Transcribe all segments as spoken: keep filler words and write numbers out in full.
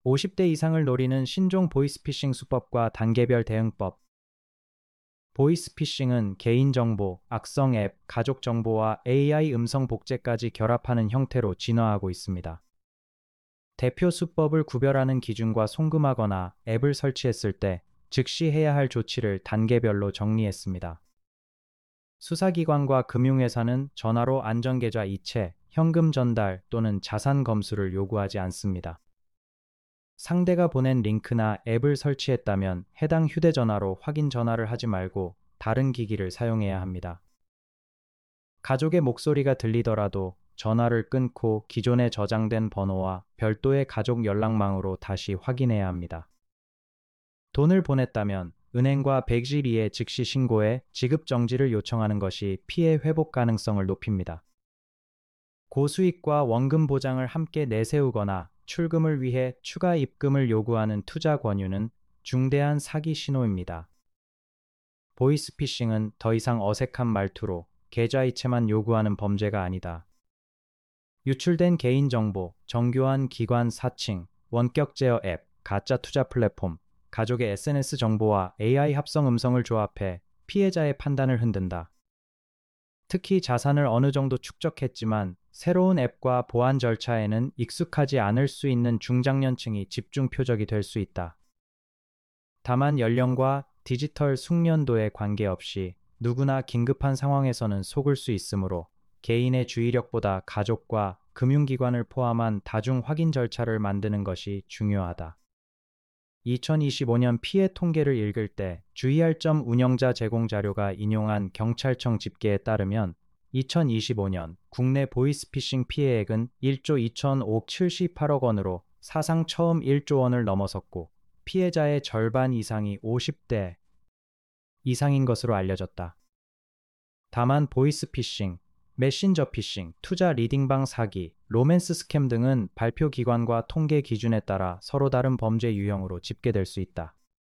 오십 대 이상을 노리는 신종 보이스피싱 수법과 단계별 대응법. 보이스피싱은 개인정보, 악성 앱, 가족정보와 에이아이 음성 복제까지 결합하는 형태로 진화하고 있습니다. 대표 수법을 구별하는 기준과 송금하거나 앱을 설치했을 때 즉시 해야 할 조치를 단계별로 정리했습니다. 수사기관과 금융회사는 전화로 안전계좌 이체, 현금 전달 또는 자산 검수를 요구하지 않습니다. 상대가 보낸 링크나 앱을 설치했다면 해당 휴대전화로 확인 전화를 하지 말고 다른 기기를 사용해야 합니다. 가족의 목소리가 들리더라도 전화를 끊고 기존에 저장된 번호와 별도의 가족 연락망으로 다시 확인해야 합니다. 돈을 보냈다면 은행과 백십이에 즉시 신고해 지급 정지를 요청하는 것이 피해 회복 가능성을 높입니다. 고수익과 원금 보장을 함께 내세우거나 출금을 위해 추가 입금을 요구하는 투자 권유는 중대한 사기 신호입니다. 보이스피싱은 더 이상 어색한 말투로 계좌 이체만 요구하는 범죄가 아니다. 유출된 개인정보, 정교한 기관 사칭, 원격 제어 앱, 가짜 투자 플랫폼, 가족의 에스엔에스 정보와 에이아이 합성 음성을 조합해 피해자의 판단을 흔든다. 특히 자산을 어느 정도 축적했지만 새로운 앱과 보안 절차에는 익숙하지 않을 수 있는 중장년층이 집중 표적이 될 수 있다. 다만 연령과 디지털 숙련도에 관계없이 누구나 긴급한 상황에서는 속을 수 있으므로 개인의 주의력보다 가족과 금융기관을 포함한 다중 확인 절차를 만드는 것이 중요하다. 이천이십오 년 피해 통계를 읽을 때 주의할 점. 운영자 제공 자료가 인용한 경찰청 집계에 따르면 이천이십오 년 국내 보이스피싱 피해액은 일조 이천오백칠십팔억 원으로 사상 처음 일조 원을 넘어섰고 피해자의 절반 이상이 오십 대 이상인 것으로 알려졌다. 다만 보이스피싱, 메신저 피싱, 투자 리딩방 사기, 로맨스 스캠 등은 발표 기관과 통계 기준에 따라 서로 다른 범죄 유형으로 집계될 수 있다.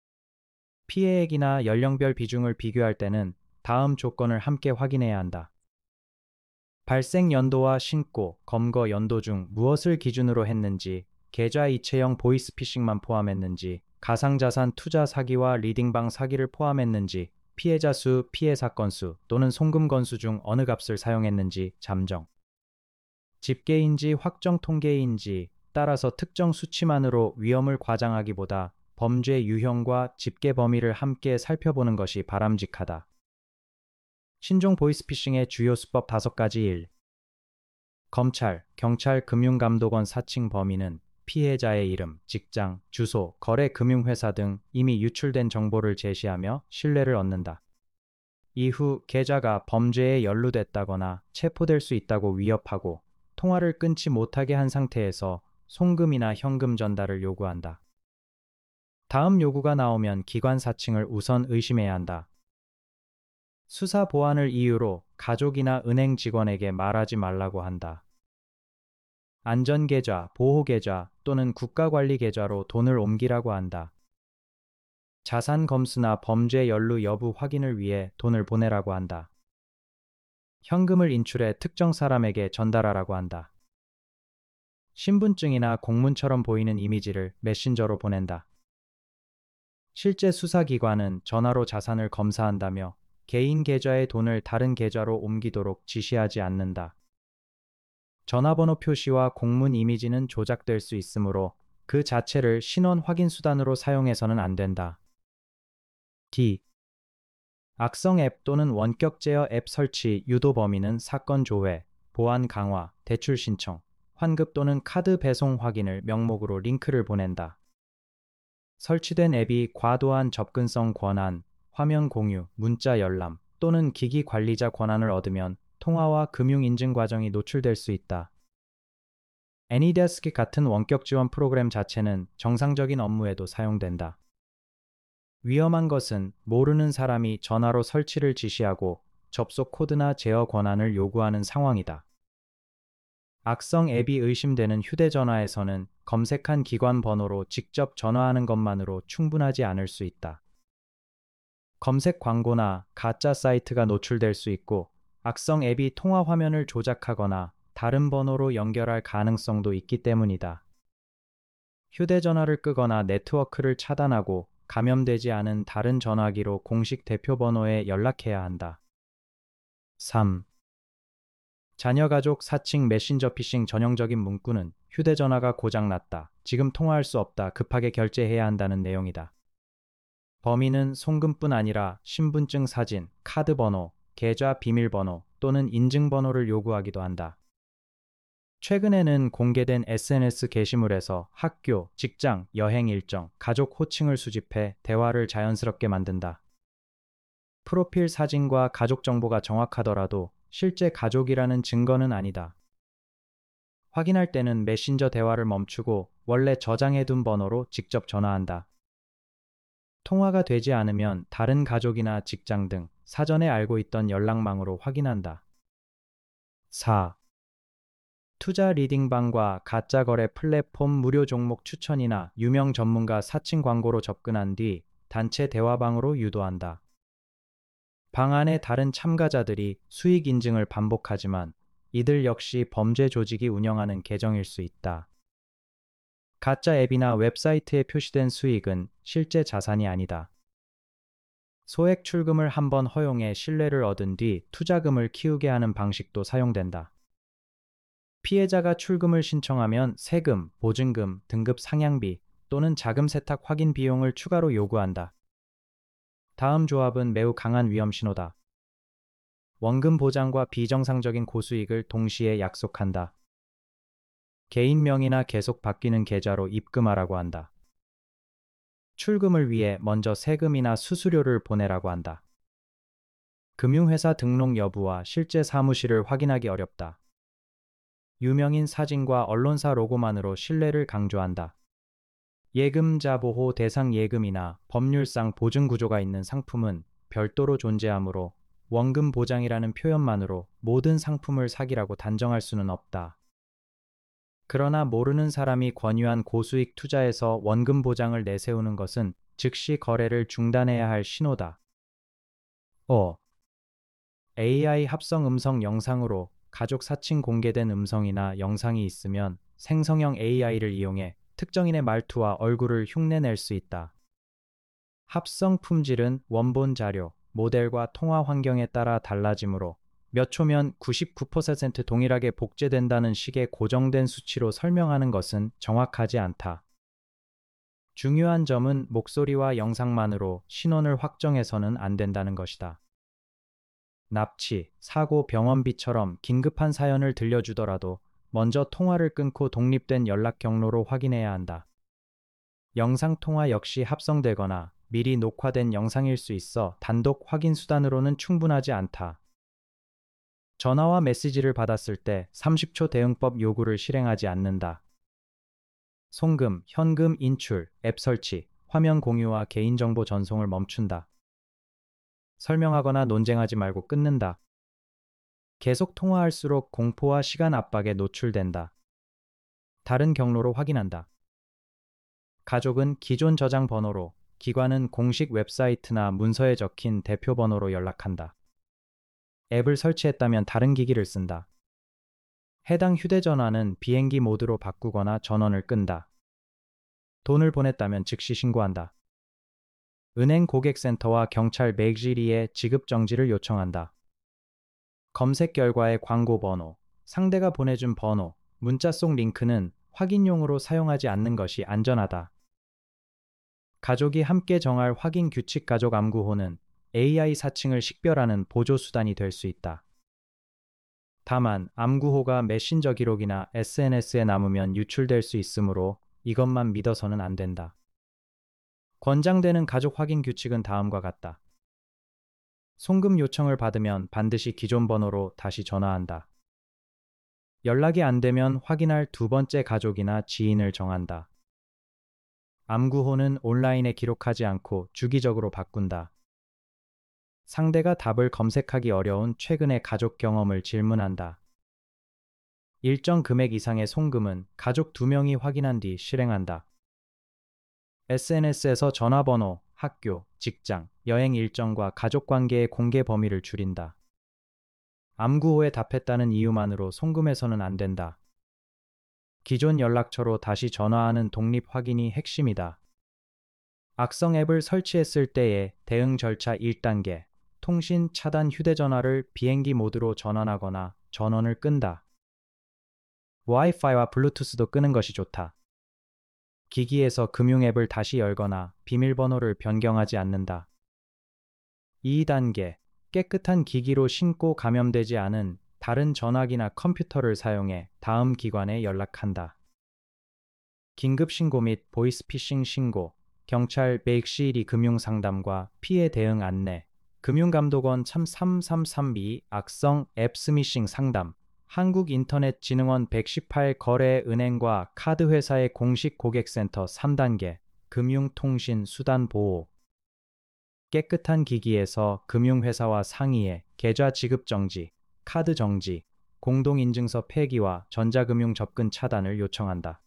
피해액이나 연령별 비중을 비교할 때는 다음 조건을 함께 확인해야 한다. 발생 연도와 신고, 검거 연도 중 무엇을 기준으로 했는지, 계좌 이체형 보이스피싱만 포함했는지, 가상자산 투자 사기와 리딩방 사기를 포함했는지, 피해자 수, 피해 사건 수 또는 송금 건수 중 어느 값을 사용했는지 잠정. 집계인지 확정 통계인지 따라서 특정 수치만으로 위험을 과장하기보다 범죄 유형과 집계 범위를 함께 살펴보는 것이 바람직하다. 신종 보이스피싱의 주요 수법 다섯 가지. 일. 검찰, 경찰, 금융감독원 사칭 범위는 피해자의 이름, 직장, 주소, 거래 금융회사 등 이미 유출된 정보를 제시하며 신뢰를 얻는다. 이후 계좌가 범죄에 연루됐다거나 체포될 수 있다고 위협하고 통화를 끊지 못하게 한 상태에서 송금이나 현금 전달을 요구한다. 다음 요구가 나오면 기관 사칭을 우선 의심해야 한다. 수사 보안을 이유로 가족이나 은행 직원에게 말하지 말라고 한다. 안전계좌, 보호계좌 또는 국가관리계좌로 돈을 옮기라고 한다. 자산 검수나 범죄 연루 여부 확인을 위해 돈을 보내라고 한다. 현금을 인출해 특정 사람에게 전달하라고 한다. 신분증이나 공문처럼 보이는 이미지를 메신저로 보낸다. 실제 수사기관은 전화로 자산을 검사한다며 개인 계좌의 돈을 다른 계좌로 옮기도록 지시하지 않는다. 전화번호 표시와 공문 이미지는 조작될 수 있으므로 그 자체를 신원 확인 수단으로 사용해서는 안 된다. D. 악성 앱 또는 원격 제어 앱 설치 유도 범위는 사건 조회, 보안 강화, 대출 신청, 환급 또는 카드 배송 확인을 명목으로 링크를 보낸다. 설치된 앱이 과도한 접근성 권한, 화면 공유, 문자 열람 또는 기기 관리자 권한을 얻으면 통화와 금융 인증 과정이 노출될 수 있다. 애니데스크 같은 원격 지원 프로그램 자체는 정상적인 업무에도 사용된다. 위험한 것은 모르는 사람이 전화로 설치를 지시하고 접속 코드나 제어 권한을 요구하는 상황이다. 악성 앱이 의심되는 휴대전화에서는 검색한 기관 번호로 직접 전화하는 것만으로 충분하지 않을 수 있다. 검색 광고나 가짜 사이트가 노출될 수 있고 악성 앱이 통화 화면을 조작하거나 다른 번호로 연결할 가능성도 있기 때문이다. 휴대전화를 끄거나 네트워크를 차단하고 감염되지 않은 다른 전화기로 공식 대표 번호에 연락해야 한다. 삼. 자녀 가족 사칭 메신저 피싱 전형적인 문구는 휴대전화가 고장났다, 지금 통화할 수 없다, 급하게 결제해야 한다는 내용이다. 범인은 송금뿐 아니라 신분증 사진, 카드 번호, 계좌 비밀번호 또는 인증번호를 요구하기도 한다. 최근에는 공개된 에스엔에스 게시물에서 학교, 직장, 여행 일정, 가족 호칭을 수집해 대화를 자연스럽게 만든다. 프로필 사진과 가족 정보가 정확하더라도 실제 가족이라는 증거는 아니다. 확인할 때는 메신저 대화를 멈추고 원래 저장해둔 번호로 직접 전화한다. 통화가 되지 않으면 다른 가족이나 직장 등 사전에 알고 있던 연락망으로 확인한다. 사. 투자 리딩방과 가짜 거래 플랫폼 무료 종목 추천이나 유명 전문가 사칭 광고로 접근한 뒤 단체 대화방으로 유도한다. 방 안에 다른 참가자들이 수익 인증을 반복하지만 이들 역시 범죄 조직이 운영하는 계정일 수 있다. 가짜 앱이나 웹사이트에 표시된 수익은 실제 자산이 아니다. 소액 출금을 한번 허용해 신뢰를 얻은 뒤 투자금을 키우게 하는 방식도 사용된다. 피해자가 출금을 신청하면 세금, 보증금, 등급 상향비 또는 자금 세탁 확인 비용을 추가로 요구한다. 다음 조합은 매우 강한 위험 신호다. 원금 보장과 비정상적인 고수익을 동시에 약속한다. 개인 명의나 계속 바뀌는 계좌로 입금하라고 한다. 출금을 위해 먼저 세금이나 수수료를 보내라고 한다. 금융회사 등록 여부와 실제 사무실을 확인하기 어렵다. 유명인 사진과 언론사 로고만으로 신뢰를 강조한다. 예금자 보호 대상 예금이나 법률상 보증 구조가 있는 상품은 별도로 존재하므로 원금 보장이라는 표현만으로 모든 상품을 사기라고 단정할 수는 없다. 그러나 모르는 사람이 권유한 고수익 투자에서 원금 보장을 내세우는 것은 즉시 거래를 중단해야 할 신호다. 오. 에이아이 합성 음성 영상으로 가족 사칭 공개된 음성이나 영상이 있으면 생성형 에이아이를 이용해 특정인의 말투와 얼굴을 흉내낼 수 있다. 합성 품질은 원본 자료, 모델과 통화 환경에 따라 달라지므로 몇 초면 구십구 퍼센트 동일하게 복제된다는 식의 고정된 수치로 설명하는 것은 정확하지 않다. 중요한 점은 목소리와 영상만으로 신원을 확정해서는 안 된다는 것이다. 납치, 사고, 병원비처럼 긴급한 사연을 들려주더라도 먼저 통화를 끊고 독립된 연락 경로로 확인해야 한다. 영상통화 역시 합성되거나 미리 녹화된 영상일 수 있어 단독 확인 수단으로는 충분하지 않다. 전화와 메시지를 받았을 때 삼십 초 대응법 요구를 실행하지 않는다. 송금, 현금 인출, 앱 설치, 화면 공유와 개인정보 전송을 멈춘다. 설명하거나 논쟁하지 말고 끊는다. 계속 통화할수록 공포와 시간 압박에 노출된다. 다른 경로로 확인한다. 가족은 기존 저장 번호로, 기관은 공식 웹사이트나 문서에 적힌 대표 번호로 연락한다. 앱을 설치했다면 다른 기기를 쓴다. 해당 휴대전화는 비행기 모드로 바꾸거나 전원을 끈다. 돈을 보냈다면 즉시 신고한다. 은행 고객센터와 경찰 맥지리에 지급 정지를 요청한다. 검색 결과의 광고 번호, 상대가 보내준 번호, 문자 속 링크는 확인용으로 사용하지 않는 것이 안전하다. 가족이 함께 정할 확인 규칙 가족 암구호는 에이아이 사칭을 식별하는 보조 수단이 될 수 있다. 다만 암구호가 메신저 기록이나 에스엔에스에 남으면 유출될 수 있으므로 이것만 믿어서는 안 된다. 권장되는 가족 확인 규칙은 다음과 같다. 송금 요청을 받으면 반드시 기존 번호로 다시 전화한다. 연락이 안 되면 확인할 두 번째 가족이나 지인을 정한다. 암구호는 온라인에 기록하지 않고 주기적으로 바꾼다. 상대가 답을 검색하기 어려운 최근의 가족 경험을 질문한다. 일정 금액 이상의 송금은 가족 두 명이 확인한 뒤 실행한다. 에스엔에스에서 전화번호, 학교, 직장, 여행 일정과 가족관계의 공개 범위를 줄인다. 암구호에 답했다는 이유만으로 송금해서는 안 된다. 기존 연락처로 다시 전화하는 독립 확인이 핵심이다. 악성 앱을 설치했을 때의 대응 절차 일 단계. 통신 차단 휴대전화를 비행기 모드로 전환하거나 전원을 끈다. 와이파이와 블루투스도 끄는 것이 좋다. 기기에서 금융 앱을 다시 열거나 비밀번호를 변경하지 않는다. 이 단계. 깨끗한 기기로 신고 감염되지 않은 다른 전화기나 컴퓨터를 사용해 다음 기관에 연락한다. 긴급 신고 및 보이스피싱 신고, 경찰 백십일 금융상담과 피해 대응 안내, 금융감독원 삼삼삼삼이 악성 앱 스미싱 상담, 한국인터넷진흥원 백십팔 거래은행과 카드회사의 공식 고객센터 삼 단계, 금융통신 수단 보호. 깨끗한 기기에서 금융회사와 상의해 계좌 지급 정지, 카드 정지, 공동인증서 폐기와 전자금융 접근 차단을 요청한다.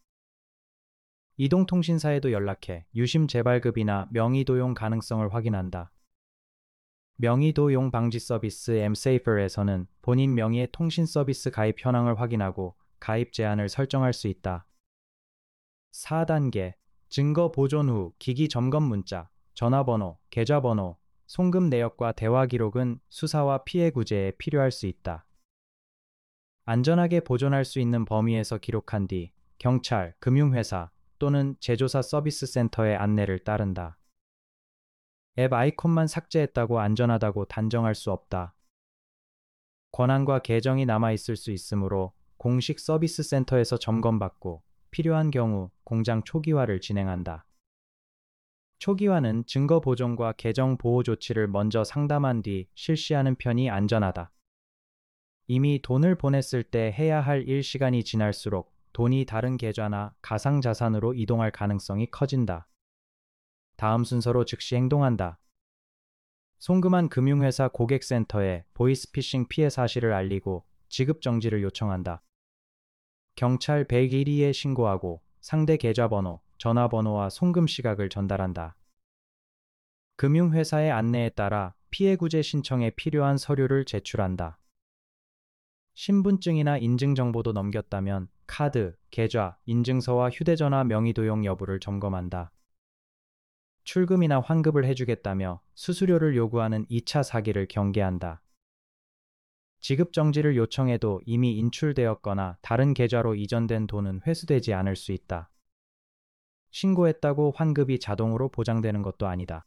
이동통신사에도 연락해 유심 재발급이나 명의도용 가능성을 확인한다. 명의도용 방지 서비스 엠세이퍼에서는 본인 명의의 통신 서비스 가입 현황을 확인하고 가입 제한을 설정할 수 있다. 사 단계. 증거 보존 후 기기 점검 문자, 전화번호, 계좌번호, 송금 내역과 대화 기록은 수사와 피해 구제에 필요할 수 있다. 안전하게 보존할 수 있는 범위에서 기록한 뒤 경찰, 금융회사 또는 제조사 서비스 센터의 안내를 따른다. 앱 아이콘만 삭제했다고 안전하다고 단정할 수 없다. 권한과 계정이 남아있을 수 있으므로 공식 서비스 센터에서 점검받고 필요한 경우 공장 초기화를 진행한다. 초기화는 증거 보존과 계정 보호 조치를 먼저 상담한 뒤 실시하는 편이 안전하다. 이미 돈을 보냈을 때 해야 할 일 시간이 지날수록 돈이 다른 계좌나 가상자산으로 이동할 가능성이 커진다. 다음 순서로 즉시 행동한다. 송금한 금융회사 고객센터에 보이스피싱 피해 사실을 알리고 지급 정지를 요청한다. 경찰 백일이에 신고하고 상대 계좌번호, 전화번호와 송금 시각을 전달한다. 금융회사의 안내에 따라 피해 구제 신청에 필요한 서류를 제출한다. 신분증이나 인증정보도 넘겼다면 카드, 계좌, 인증서와 휴대전화 명의도용 여부를 점검한다. 출금이나 환급을 해주겠다며 수수료를 요구하는 이 차 사기를 경계한다. 지급 정지를 요청해도 이미 인출되었거나 다른 계좌로 이전된 돈은 회수되지 않을 수 있다. 신고했다고 환급이 자동으로 보장되는 것도 아니다.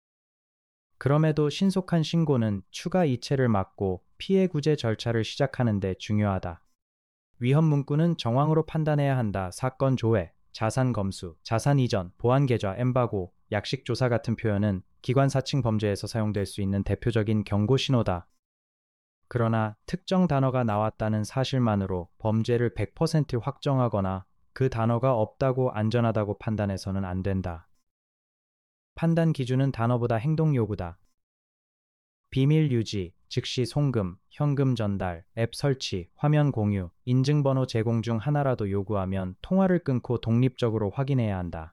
그럼에도 신속한 신고는 추가 이체를 막고 피해 구제 절차를 시작하는 데 중요하다. 위험 문구는 정황으로 판단해야 한다. 사건 조회, 자산 검수, 자산 이전, 보안 계좌, 엠바고, 약식 조사 같은 표현은 기관 사칭 범죄에서 사용될 수 있는 대표적인 경고 신호다. 그러나 특정 단어가 나왔다는 사실만으로 범죄를 백 퍼센트 확정하거나 그 단어가 없다고 안전하다고 판단해서는 안 된다. 판단 기준은 단어보다 행동 요구다. 비밀 유지, 즉시 송금, 현금 전달, 앱 설치, 화면 공유, 인증번호 제공 중 하나라도 요구하면 통화를 끊고 독립적으로 확인해야 한다.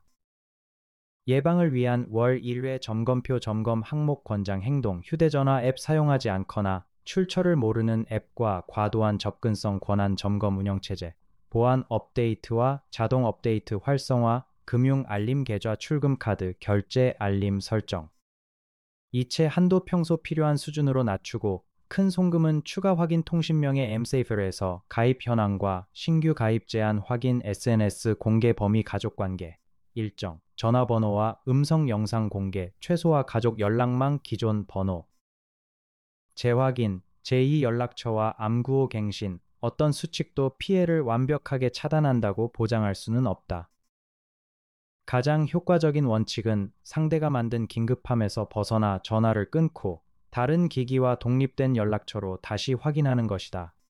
예방을 위한 월 일 회 점검표 점검 항목 권장 행동, 휴대전화 앱 사용하지 않거나 출처를 모르는 앱과 과도한 접근성 권한 점검 운영체제, 보안 업데이트와 자동 업데이트 활성화, 금융 알림 계좌 출금 카드 결제 알림 설정. 이체 한도 평소 필요한 수준으로 낮추고 큰 송금은 추가 확인 통신명의 엠세이프에서 가입 현황과 신규 가입 제한 확인 에스엔에스 공개 범위 가족관계 일정, 전화번호와 음성 영상 공개, 최소화 가족 연락망 기존 번호. 재확인, 제이 연락처와 암구호 갱신, 어떤 수칙도 피해를 완벽하게 차단한다고 보장할 수는 없다. 가장 효과적인 원칙은 상대가 만든 긴급함에서 벗어나 전화를 끊고 다른 기기와 독립된 연락처로 다시 확인하는 것이다.